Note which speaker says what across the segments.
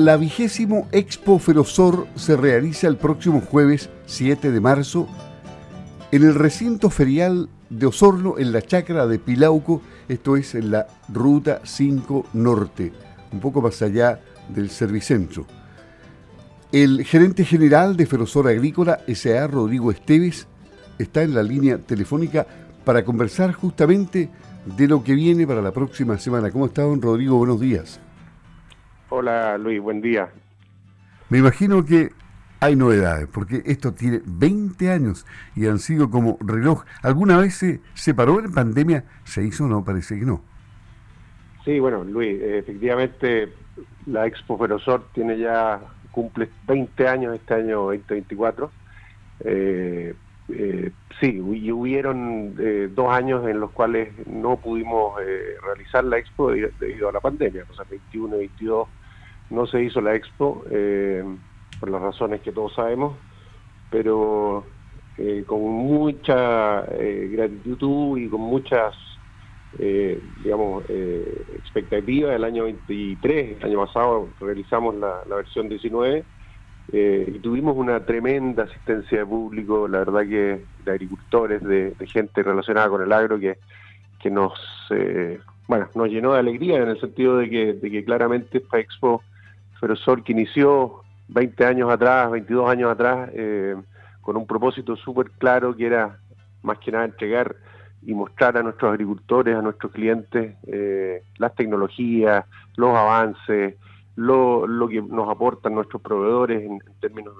Speaker 1: La 20ª Expo Ferozor se realiza el próximo jueves 7 de marzo en el recinto ferial de Osorno, en la chacra de Pilauco, esto es en la Ruta 5 Norte, un poco más allá del Servicentro. El gerente general de Ferozor Agrícola S.A., Rodrigo Esteves, está en la línea telefónica para conversar justamente de lo que viene para la próxima semana. ¿Cómo está, don Rodrigo? Buenos días.
Speaker 2: Hola Luis, buen día.
Speaker 1: Me imagino que hay novedades, porque esto tiene 20 años y han sido como reloj. ¿Alguna vez se paró en pandemia? ¿Se hizo o no? Parece que no.
Speaker 2: Sí, bueno, Luis, efectivamente la Expo Ferozor cumple 20 años este año 2024. Sí, y hubieron 2 años en los cuales no pudimos realizar la Expo debido a la pandemia, o sea, 21 y 22 no se hizo la Expo por las razones que todos sabemos, pero con mucha gratitud y con muchas expectativas. El año 23, el año pasado, realizamos la versión 19 y tuvimos una tremenda asistencia de público, la verdad que de agricultores, de gente relacionada con el agro que nos llenó de alegría, en el sentido de que claramente esta Expo Ferozor, que inició 20 años atrás, 22 años atrás, con un propósito súper claro, que era más que nada entregar y mostrar a nuestros agricultores, a nuestros clientes, las tecnologías, los avances, lo que nos aportan nuestros proveedores en términos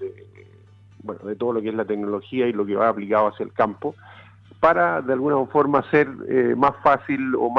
Speaker 2: de todo lo que es la tecnología y lo que va aplicado hacia el campo, para de alguna forma hacer más fácil o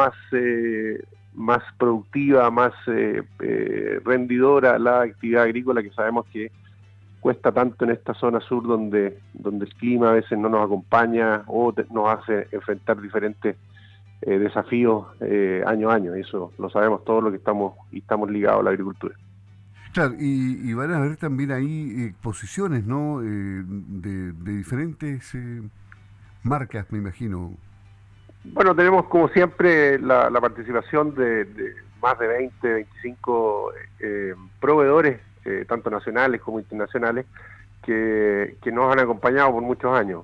Speaker 2: más productiva, más rendidora la actividad agrícola, que sabemos que cuesta tanto en esta zona sur donde el clima a veces no nos acompaña o nos hace enfrentar diferentes desafíos año a año. Eso lo sabemos todos los que estamos ligados a la agricultura.
Speaker 1: Claro, y van a haber también ahí exposiciones, ¿no? De diferentes marcas, me imagino.
Speaker 2: Bueno, tenemos como siempre la participación de más de 20, 25 proveedores, tanto nacionales como internacionales, que nos han acompañado por muchos años.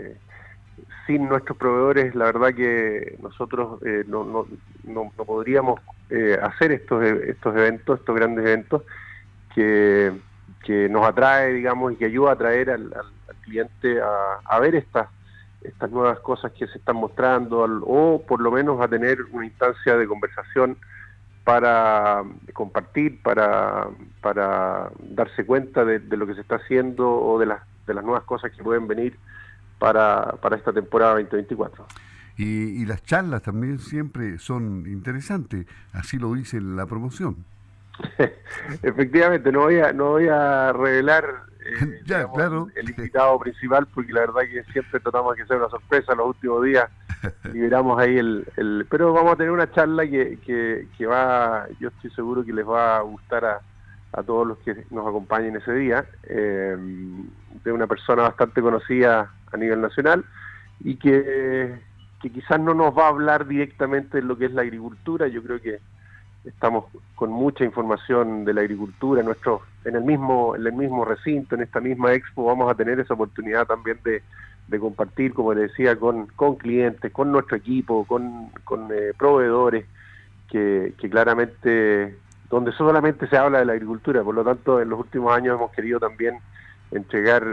Speaker 2: Sin nuestros proveedores, la verdad que nosotros no podríamos hacer estos eventos, estos grandes eventos, que nos atrae, digamos, y que ayuda a atraer al cliente a ver estas nuevas cosas que se están mostrando, o por lo menos a tener una instancia de conversación para compartir, para darse cuenta de lo que se está haciendo, o de las nuevas cosas que pueden venir para esta temporada 2024.
Speaker 1: Y las charlas también siempre son interesantes, así lo dice la promoción.
Speaker 2: Efectivamente, no voy a revelar
Speaker 1: claro,
Speaker 2: el invitado principal, porque la verdad que siempre tratamos de que sea una sorpresa. Los últimos días liberamos ahí pero vamos a tener una charla que va, yo estoy seguro que les va a gustar a todos los que nos acompañen ese día, de una persona bastante conocida a nivel nacional, y que quizás no nos va a hablar directamente de lo que es la agricultura. Yo creo que estamos con mucha información de la agricultura en el mismo recinto, en esta misma expo. Vamos a tener esa oportunidad también de compartir, como les decía, con clientes, con nuestro equipo, con proveedores, que claramente, donde solamente se habla de la agricultura. Por lo tanto, en los últimos años hemos querido también entregar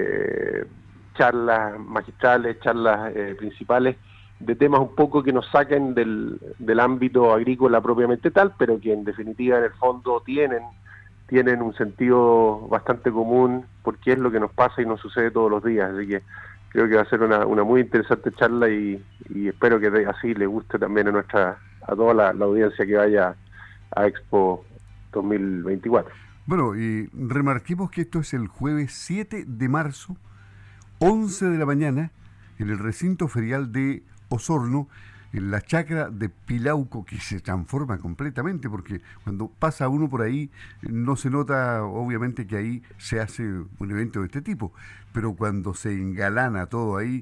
Speaker 2: charlas magistrales, charlas principales, de temas un poco que nos saquen del ámbito agrícola propiamente tal, pero que en definitiva, en el fondo, tienen un sentido bastante común, porque es lo que nos pasa y nos sucede todos los días. Así que creo que va a ser una muy interesante charla, y espero que así le guste también a toda la audiencia que vaya a Expo 2024.
Speaker 1: Bueno, y remarquemos que esto es el jueves 7 de marzo, 11 de la mañana, en el recinto ferial de Osorno, en la chacra de Pilauco, que se transforma completamente, porque cuando pasa uno por ahí no se nota obviamente que ahí se hace un evento de este tipo, pero cuando se engalana todo ahí,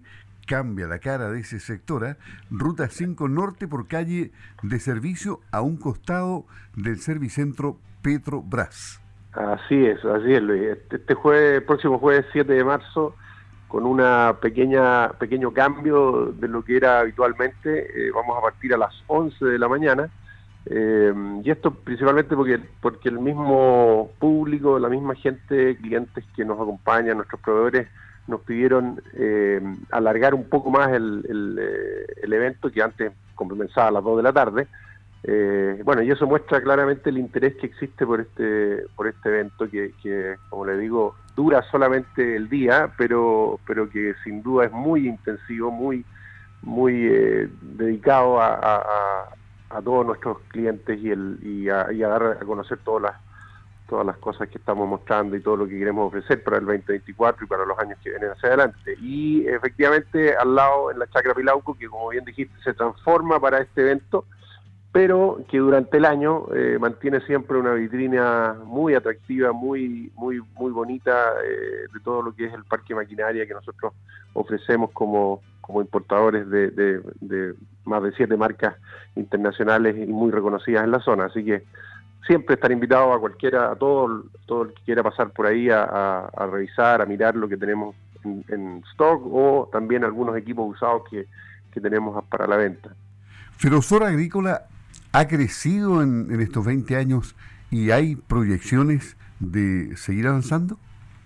Speaker 1: cambia la cara de ese sector, ¿eh? Ruta 5 Norte por calle de Servicio a un costado del Servicentro Petrobras.
Speaker 2: Así es, Luis. Próximo jueves 7 de marzo, con una pequeño cambio de lo que era habitualmente, vamos a partir a las 11 de la mañana, y esto principalmente porque el mismo público, la misma gente, clientes que nos acompañan, nuestros proveedores, nos pidieron alargar un poco más el evento, que antes comenzaba a las 2 de la tarde. Y eso muestra claramente el interés que existe por este evento, que como le digo, dura solamente el día, pero que sin duda es muy intensivo, muy dedicado a todos nuestros clientes y a dar a conocer todas las cosas que estamos mostrando y todo lo que queremos ofrecer para el 2024 y para los años que vienen hacia adelante. Y efectivamente al lado, en la Chacra Pilauco, que como bien dijiste se transforma para este evento, pero que durante el año mantiene siempre una vitrina muy atractiva, muy bonita, de todo lo que es el parque maquinaria que nosotros ofrecemos como importadores de más de 7 marcas internacionales y muy reconocidas en la zona. Así que siempre estar invitado a todo el que quiera pasar por ahí a revisar, a mirar lo que tenemos en stock, o también algunos equipos usados que tenemos para la venta.
Speaker 1: Ferosor Agrícola ha crecido en estos 20 años y hay proyecciones de seguir avanzando.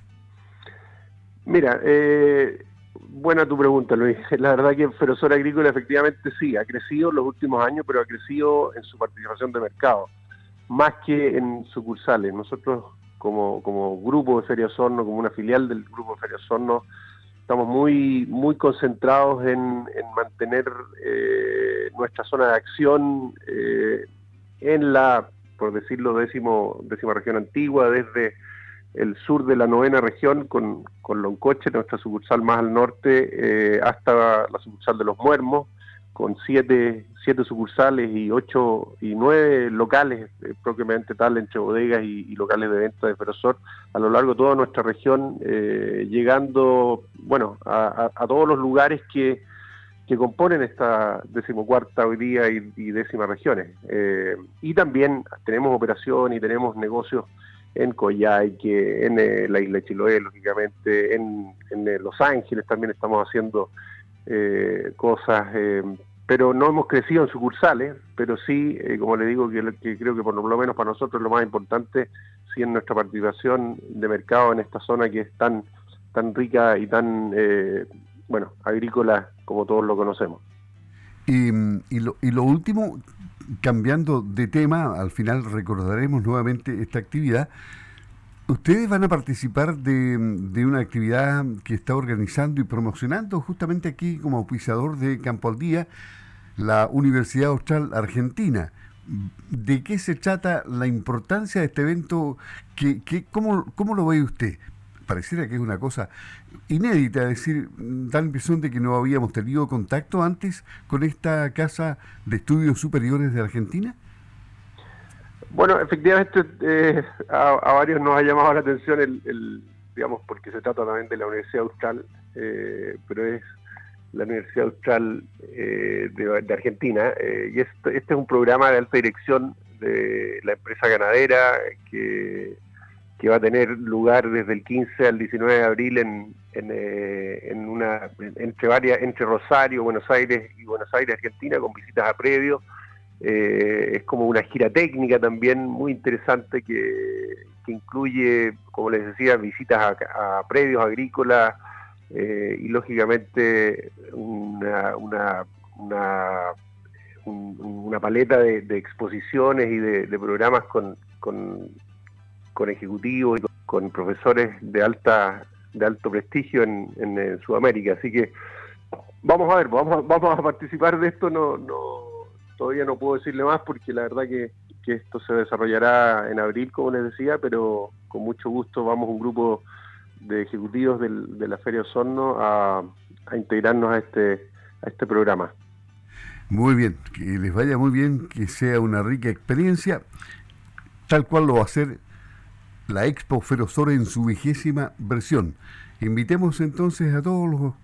Speaker 2: Mira, buena tu pregunta, Luis. La verdad que Ferosor Agrícola efectivamente sí, ha crecido en los últimos años, pero ha crecido en su participación de mercado, más que en sucursales. Nosotros como grupo de Feria Osorno, como una filial del grupo de Feria Osorno, estamos muy concentrados en mantener nuestra zona de acción en la, por decirlo, décima región antigua, desde el sur de la 9ª región con Loncoche, nuestra sucursal más al norte, hasta la sucursal de Los Muermos, con 7 sucursales y 9 locales, propiamente tal, entre bodegas y locales de venta de Ferosor, a lo largo de toda nuestra región, llegando a todos los lugares que componen esta 14ª hoy día y 10ª regiones. Y también tenemos operación y tenemos negocios en Coyhaique, en la isla de Chiloé, lógicamente, en Los Ángeles también estamos haciendo cosas, pero no hemos crecido en sucursales, pero sí, como le digo, que creo que por lo menos para nosotros lo más importante, sí, en nuestra participación de mercado en esta zona que es tan rica y tan, agrícola como todos lo conocemos.
Speaker 1: Y lo último, cambiando de tema, al final recordaremos nuevamente esta actividad. Ustedes van a participar de una actividad que está organizando y promocionando justamente aquí como auspiciador de Campo al Día, la Universidad Austral Argentina. ¿De qué se trata la importancia de este evento? ¿Cómo lo ve usted? Pareciera que es una cosa inédita, es decir, da la impresión de que no habíamos tenido contacto antes con esta Casa de Estudios Superiores de Argentina.
Speaker 2: Bueno, efectivamente a varios nos ha llamado la atención digamos, porque se trata también de la Universidad Austral, pero es la Universidad Austral de Argentina, y este es un programa de alta dirección de la empresa ganadera que va a tener lugar desde el 15 al 19 de abril entre Rosario, Buenos Aires, Argentina, con visitas a predios. Es como una gira técnica también muy interesante que incluye, como les decía, visitas a predios agrícolas, y lógicamente una paleta de exposiciones y de programas con ejecutivos y con profesores de alto prestigio en Sudamérica. Así que vamos a ver, vamos a participar de esto. Todavía no puedo decirle más porque la verdad que esto se desarrollará en abril, como les decía, pero con mucho gusto vamos un grupo de ejecutivos de la Feria Osorno a integrarnos a este programa.
Speaker 1: Muy bien, que les vaya muy bien, que sea una rica experiencia, tal cual lo va a hacer la Expo Ferosor en su 20ª versión. Invitemos entonces a todos los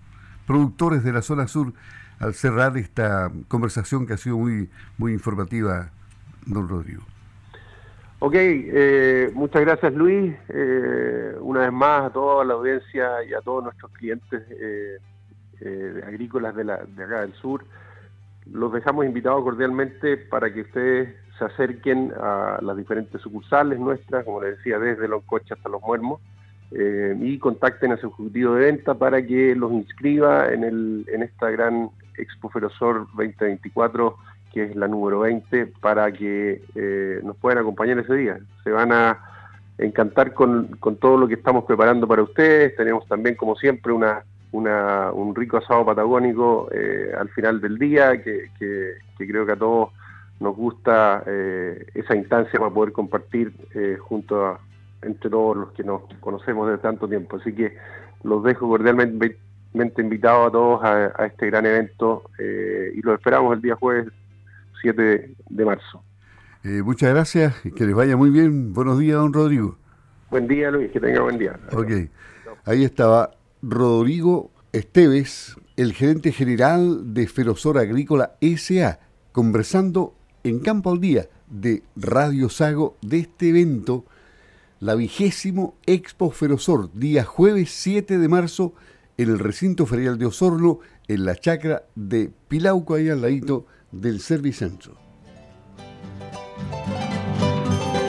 Speaker 1: productores de la zona sur al cerrar esta conversación que ha sido muy, muy informativa, don Rodrigo.
Speaker 2: Ok, muchas gracias Luis, una vez más a toda la audiencia y a todos nuestros clientes agrícolas de acá del sur. Los dejamos invitados cordialmente para que ustedes se acerquen a las diferentes sucursales nuestras, como les decía, desde Loncocha hasta Los Muermos, y contacten a su ejecutivo de venta para que los inscriba en esta gran Expo Ferozor 2024, que es la número 20, para que nos puedan acompañar ese día. Se van a encantar con todo lo que estamos preparando para ustedes. Tenemos también, como siempre, un rico asado patagónico al final del día, que creo que a todos nos gusta esa instancia para poder compartir entre todos los que nos conocemos de tanto tiempo. Así que los dejo cordialmente invitados a todos a este gran evento y los esperamos el día jueves 7 de marzo.
Speaker 1: Muchas gracias, que les vaya muy bien. Buenos días, don Rodrigo.
Speaker 2: Buen día, Luis, que tenga buen día.
Speaker 1: Ok, ahí estaba Rodrigo Esteves, el gerente general de Ferozor Agrícola S.A., conversando en Campo al Día de Radio Sago de este evento, la 20ª Expo Ferozor, día jueves 7 de marzo, en el recinto ferial de Osorno, en la chacra de Pilauco, ahí al ladito del Servicentro.